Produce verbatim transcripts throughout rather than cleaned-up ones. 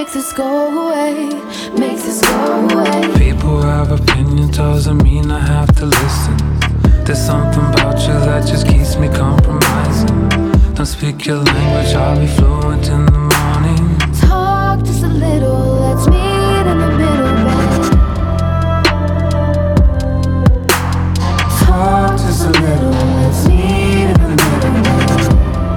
make this go away, make this go away. People have opinions, doesn't mean I have to listen. There's something about you that just keeps me compromising. Don't speak your language, I'll be fluent in the morning. Talk just a little, let's meet in the middle, babe. Talk just a little, let's meet in the middle, babe.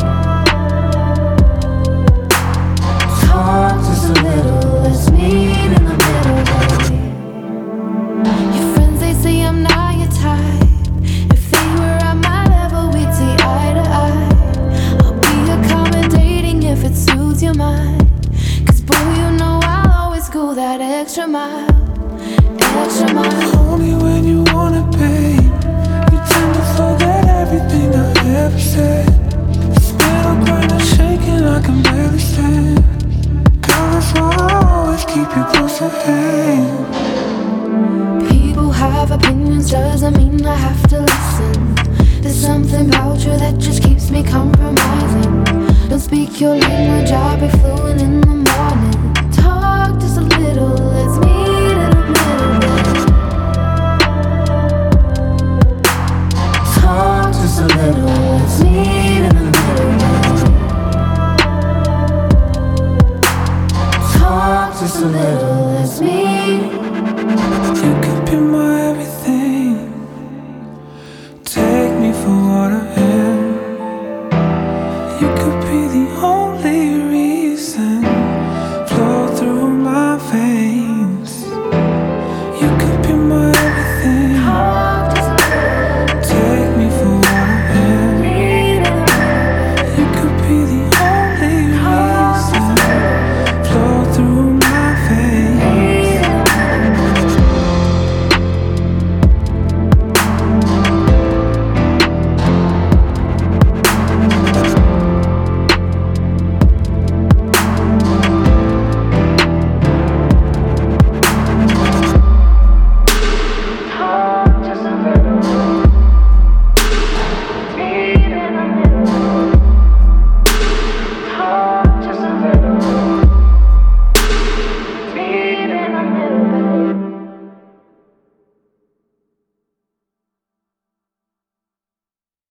Talk just a little, let's meet in the middle, babe. Your friends, they say I'm not your type. If they were at my level, we'd see eye to eye. I'll be accommodating if it suits your mind. Cause boy, you know I'll always go that extra mile, extra mile. Only when you want it, babe. You tend to forget everything I ever said. Spit on grind and shaking, I can barely stand. Girl, that's why I always keep you close at hand. People have opinions, doesn't mean I have to listen. There's something about you that just keeps me compromising. Don't speak your language, I'll be fluent in the morning. Talk just a little, let's meet in the middle, babe. Talk just a little, let's meet in the middle, babe. Talk just a little.